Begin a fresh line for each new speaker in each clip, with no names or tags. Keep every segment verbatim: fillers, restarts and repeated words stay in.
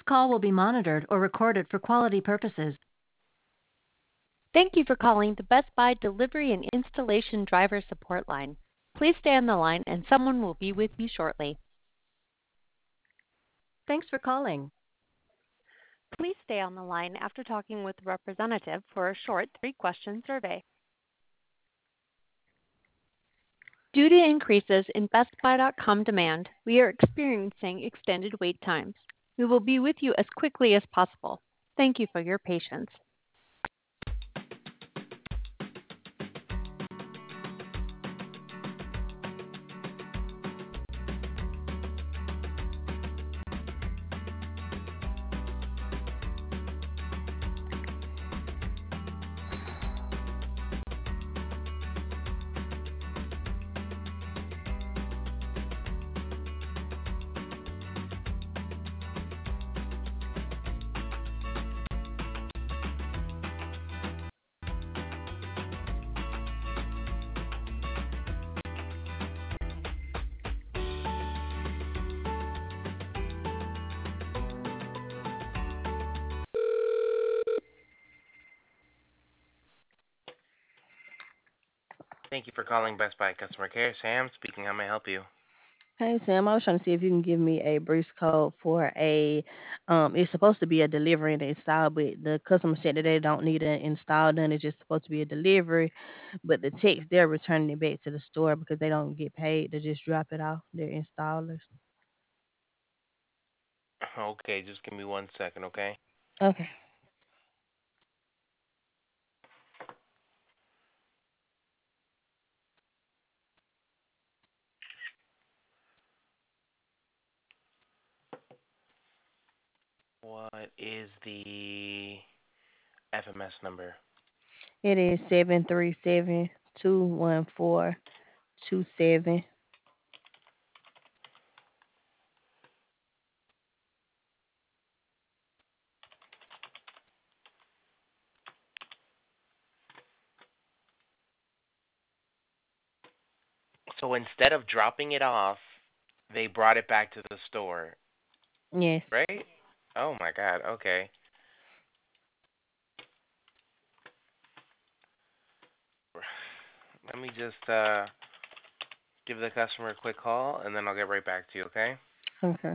call will be monitored or recorded for quality purposes.
Thank you for calling the Best Buy Delivery and Installation Driver Support Line. Please stay on the line and someone will be with you shortly.
Thanks for calling.
Please stay on the line after talking with a representative for a short three-question survey. Due to increases in Best Buy dot com demand, we are experiencing extended wait times. We will be with you as quickly as possible. Thank you for your patience.
Thank you for calling Best Buy Customer Care. Sam speaking. How may I help you?
Hey Sam, I was trying to see if you can give me a brief code for a um it's supposed to be a delivery and install, but the customer said that they don't need an install done, it's just supposed to be a delivery. But the techs they're returning it back to the store because they don't get paid to just drop it off. They're installers.
Okay, just give me one second, okay?
Okay.
What is the F M S number?
It is seven three seven two one four two seven.
So instead of dropping it off, they brought it back to the store,
Yes.
right? Oh my God. Okay. Let me just uh give the customer a quick call and then I'll get right back to you, okay?
Okay.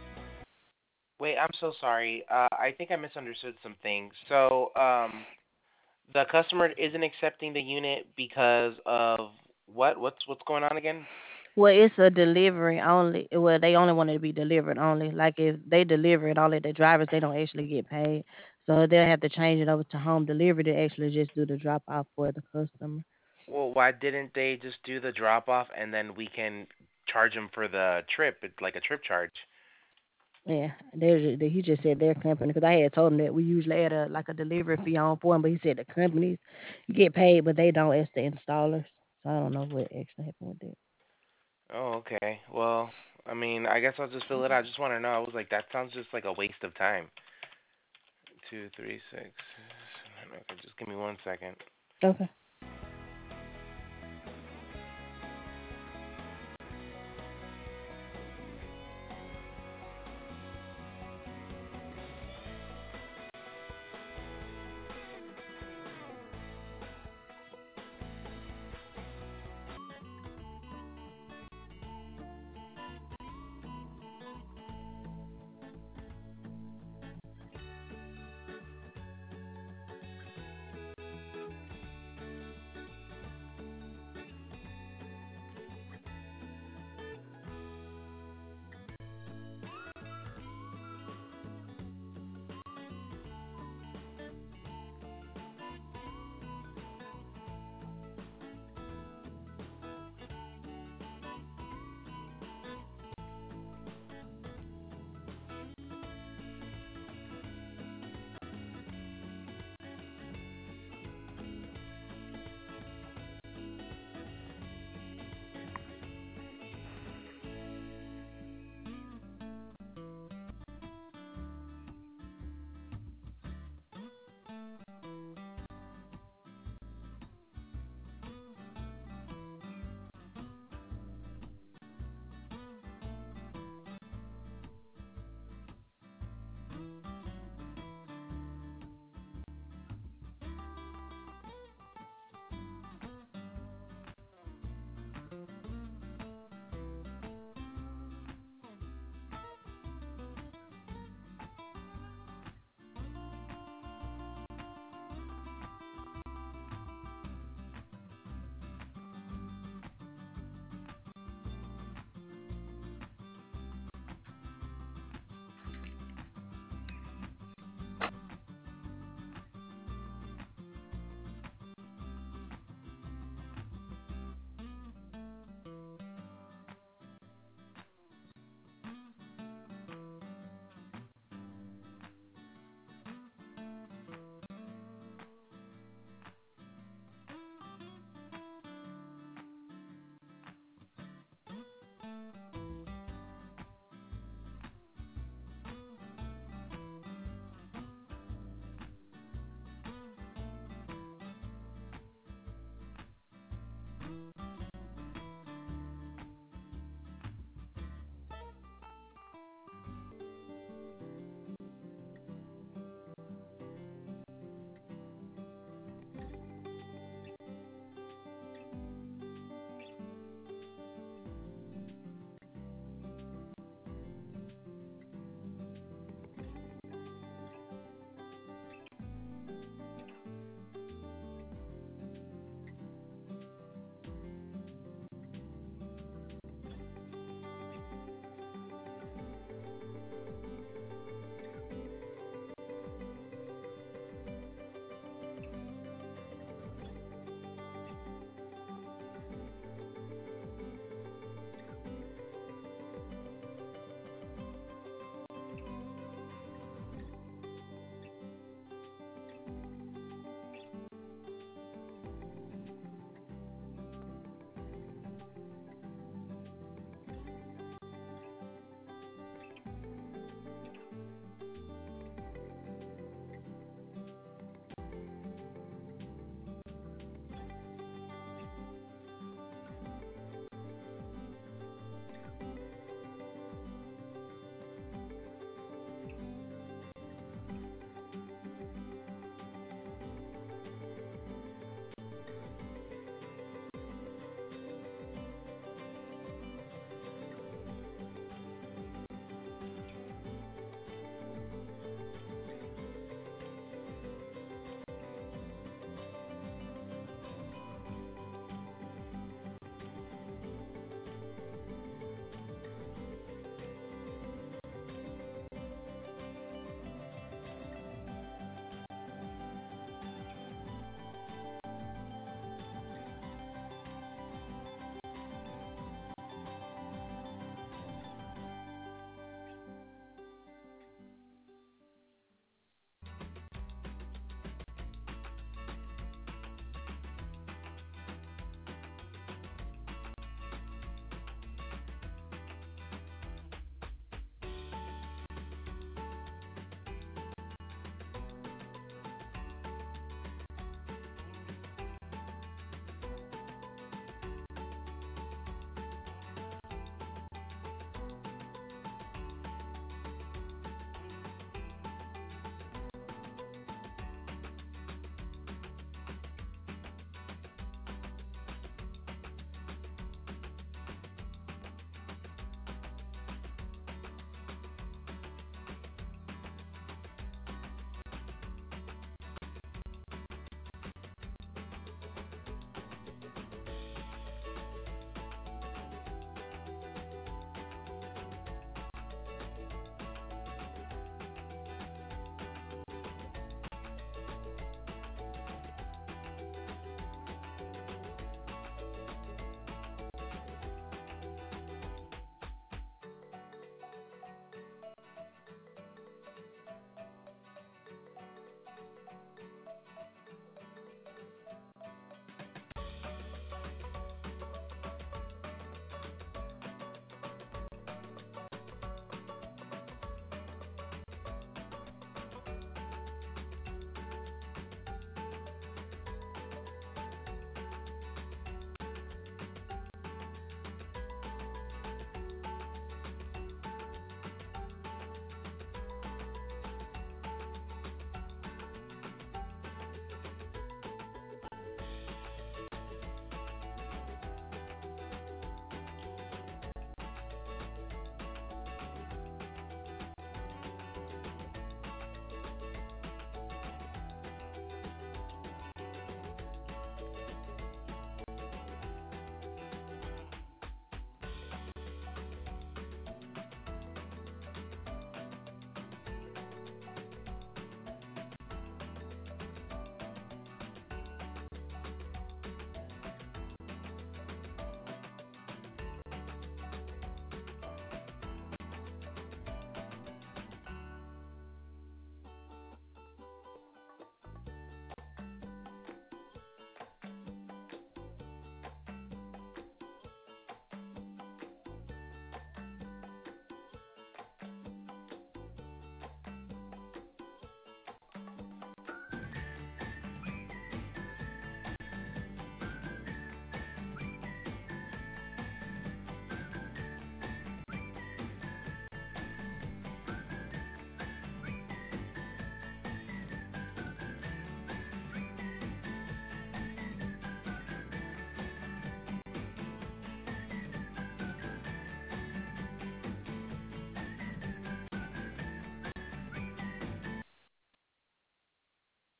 Wait, I'm so sorry. Uh I think I misunderstood some things. So, um The customer isn't accepting the unit because of what? What's what's going on again?
Well, it's a delivery only. Well, they only want it to be delivered only. Like if they deliver it only, the drivers they don't actually get paid. So they'll have to change it over to home delivery to actually just do the drop off for the customer.
Well, why didn't they just do the drop off and then we can charge them for the trip? It's like a trip charge.
Yeah, they they- he just said their company because I had told him that we usually add a like a delivery fee on for them, but he said the companies get paid, but they don't as the installers. So I don't know what actually happened with that.
Oh, okay. Well, I mean, I guess I'll just fill it out. I just want to know. I was like, that sounds just like a waste of time. Two, three, six. Okay, just give me one second.
Okay.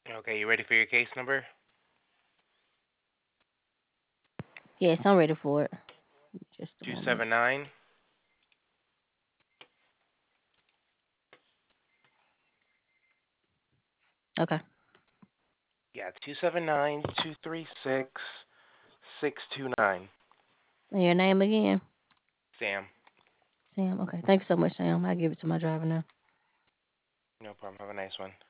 Okay, you ready for your case number?
Yes, I'm ready for it. Just a
Two
moment.
seven nine
Okay.
Yeah, two seven nine two three six six two nine.
And your name again?
Sam.
Sam. Okay. Thanks so much, Sam. I'll give it to my driver now.
No problem. Have a nice one.